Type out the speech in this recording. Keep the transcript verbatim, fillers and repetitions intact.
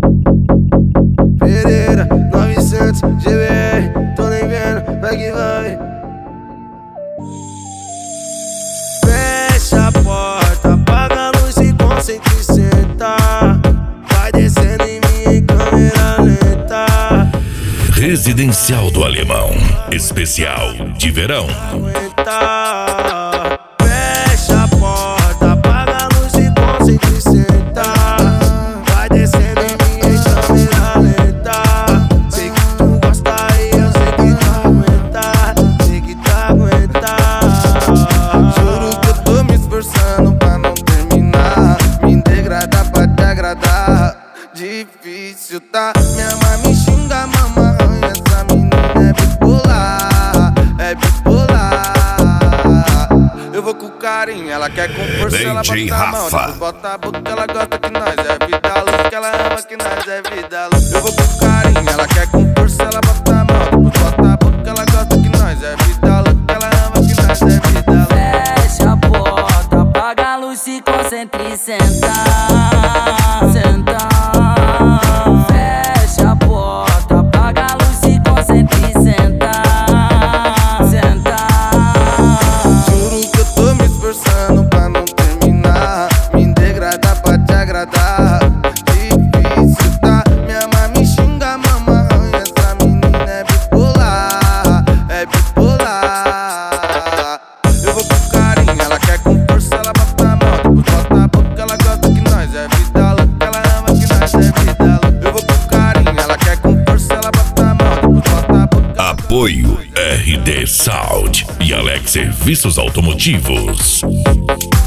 Pereira, novecentos, G B R, tô nem vendo, vai que vai. Fecha a porta, apaga a luz e concentre e senta. Vai descendo em mim em câmera lenta. Residencial do Alemão, especial de verão. Aguenta. Fecha a porta, apaga a luz e concentre e senta. Vai descendo em mim em câmera lenta. Sei que tu gosta e eu sei que tu aguenta. Sei que tu aguenta. Juro que eu tô me esforçando pra não terminar. Me degradar pra te agradar. Difícil, tá? Minha mãe me xinga, mamãe. Essa menina é bipolar, é bipolar. Eu vou com carinho, ela quer com força, ela bota a mão, depois bota a boca, ela gosta que nós é vida louca, que ela ama que nós é vida louca. Eu vou com carinho, ela quer com força, ela bota a mão, depois bota a boca, ela gosta que nós é vida louca, que ela ama que nós é vida louca. Fecha a porta, apaga a luz, se concentre e senta. Senta. Fecha a porta, apaga a luz, se concentre e senta. Senta. Juro que eu tô me esforçando pra não terminar. Me degradar pra te agradar. Difícil, tá? Minha mãe me xinga, mamãe. Essa menina é bipolar, é bipolar. Eu vou com carinho, ela quer com força, ela bota a mão, depois bota a boca, ela gosta que nós é vida louca, ela ama que nós é vida louca. Eu vou com carinho, ela quer com força, ela bota a mão, depois bota a boca. Apoio R D Sound e Alex Serviços Automotivos.